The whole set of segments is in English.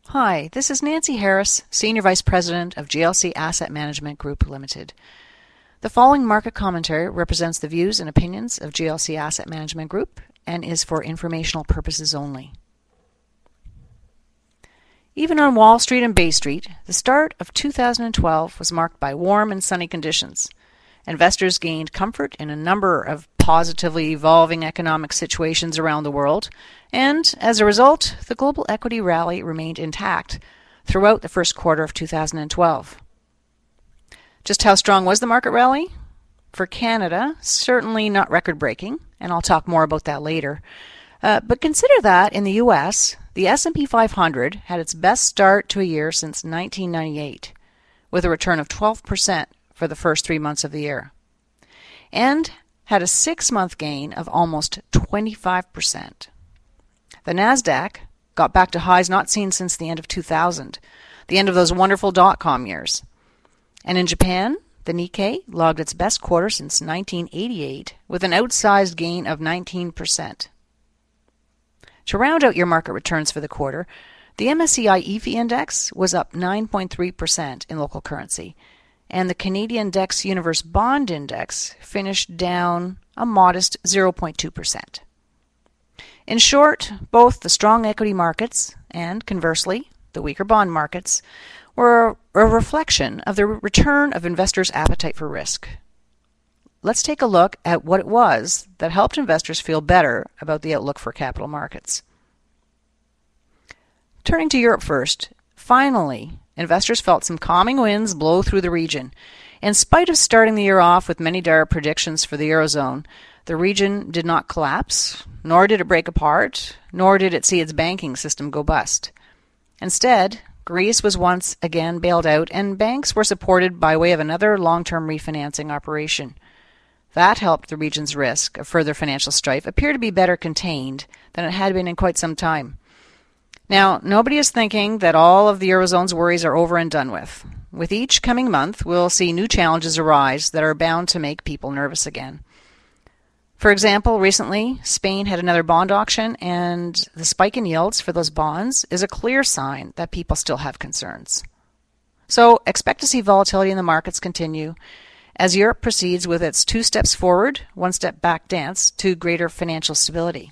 Hi, this is Nancy Harris, Senior Vice President of GLC Asset Management Group Limited. The following market commentary represents the views and opinions of GLC Asset Management Group and is for informational purposes only. Even on Wall Street and Bay Street, the start of 2012 was marked by warm and sunny conditions. Investors gained comfort in a number of positively evolving economic situations around the world, and as a result, the global equity rally remained intact throughout the first quarter of 2012. Just how strong was the market rally? For Canada, certainly not record-breaking, and I'll talk more about that later. But consider that in the U.S., the S&P 500 had its best start to a year since 1998, with a return of 12% for the first 3 months of the year, and had a 6-month gain of almost 25%. The NASDAQ got back to highs not seen since the end of 2000, the end of those wonderful dot-com years. And in Japan, the Nikkei logged its best quarter since 1988 with an outsized gain of 19%. To round out your market returns for the quarter, the MSCI EAFE index was up 9.3% in local currency, and the Canadian DEX Universe Bond Index finished down a modest 0.2%. In short, both the strong equity markets and, conversely, the weaker bond markets were a reflection of the return of investors' appetite for risk. Let's take a look at what it was that helped investors feel better about the outlook for capital markets. Turning to Europe first, finally, investors felt some calming winds blow through the region. In spite of starting the year off with many dire predictions for the Eurozone, the region did not collapse, nor did it break apart, nor did it see its banking system go bust. Instead, Greece was once again bailed out, and banks were supported by way of another long-term refinancing operation. That helped the region's risk of further financial strife appear to be better contained than it had been in quite some time. Now, nobody is thinking that all of the Eurozone's worries are over and done with. With each coming month, we'll see new challenges arise that are bound to make people nervous again. For example, recently, Spain had another bond auction, and the spike in yields for those bonds is a clear sign that people still have concerns. So expect to see volatility in the markets continue as Europe proceeds with its 2 steps forward, 1 step back dance to greater financial stability.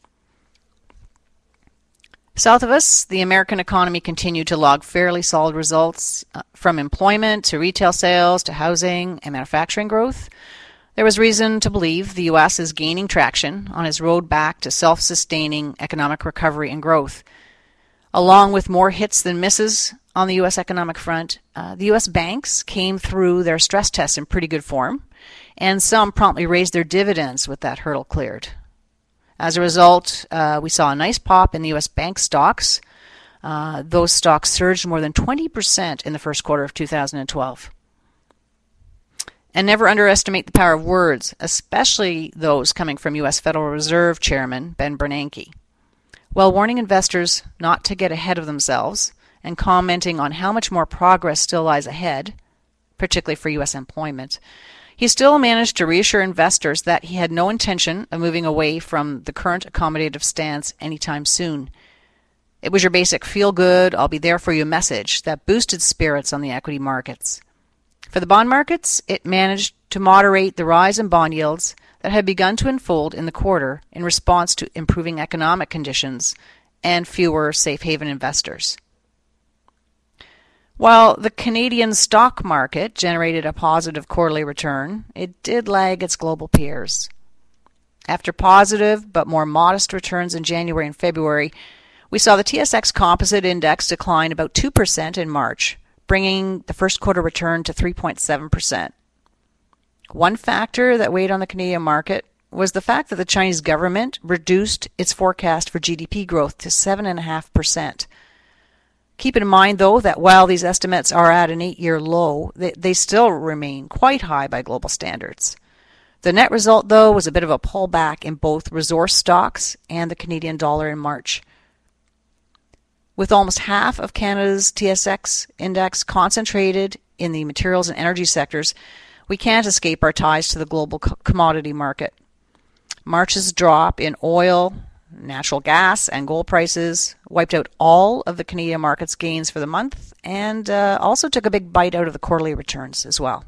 South of us, the American economy continued to log fairly solid results from employment to retail sales to housing and manufacturing growth. There was reason to believe the U.S. is gaining traction on its road back to self-sustaining economic recovery and growth. Along with more hits than misses on the U.S. economic front, the U.S. banks came through their stress tests in pretty good form, and some promptly raised their dividends with that hurdle cleared. As a result, we saw a nice pop in the U.S. bank stocks. Those stocks surged more than 20% in the first quarter of 2012. And never underestimate the power of words, especially those coming from U.S. Federal Reserve Chairman Ben Bernanke. While warning investors not to get ahead of themselves and commenting on how much more progress still lies ahead, particularly for U.S. employment, he still managed to reassure investors that he had no intention of moving away from the current accommodative stance anytime soon. It was your basic feel-good, I'll be there for you message that boosted spirits on the equity markets. For the bond markets, it managed to moderate the rise in bond yields that had begun to unfold in the quarter in response to improving economic conditions and fewer safe haven investors. While the Canadian stock market generated a positive quarterly return, it did lag its global peers. After positive but more modest returns in January and February, we saw the TSX Composite Index decline about 2% in March, bringing the first quarter return to 3.7%. One factor that weighed on the Canadian market was the fact that the Chinese government reduced its forecast for GDP growth to 7.5%. Keep in mind, though, that while these estimates are at an 8-year low, they still remain quite high by global standards. The net result, though, was a bit of a pullback in both resource stocks and the Canadian dollar in March. With almost half of Canada's TSX index concentrated in the materials and energy sectors, we can't escape our ties to the global commodity market. March's drop in oil, Natural gas and gold prices wiped out all of the Canadian market's gains for the month and also took a big bite out of the quarterly returns as well.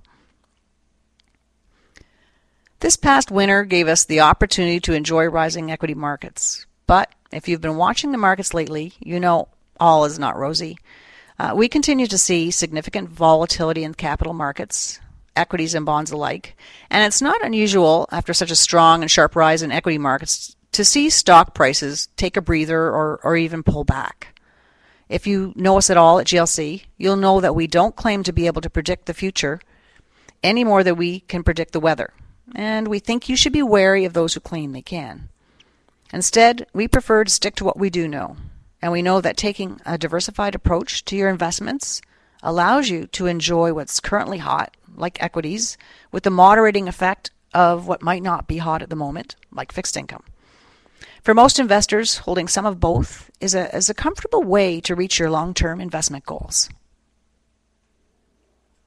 This past winter gave us the opportunity to enjoy rising equity markets. But if you've been watching the markets lately, you know all is not rosy. We continue to see significant volatility in capital markets, equities and bonds alike, and it's not unusual after such a strong and sharp rise in equity markets to see stock prices take a breather or even pull back. If you know us at all at GLC, you'll know that we don't claim to be able to predict the future any more than we can predict the weather. And we think you should be wary of those who claim they can. Instead, we prefer to stick to what we do know. And we know that taking a diversified approach to your investments allows you to enjoy what's currently hot, like equities, with the moderating effect of what might not be hot at the moment, like fixed income. For most investors, holding some of both is a comfortable way to reach your long-term investment goals.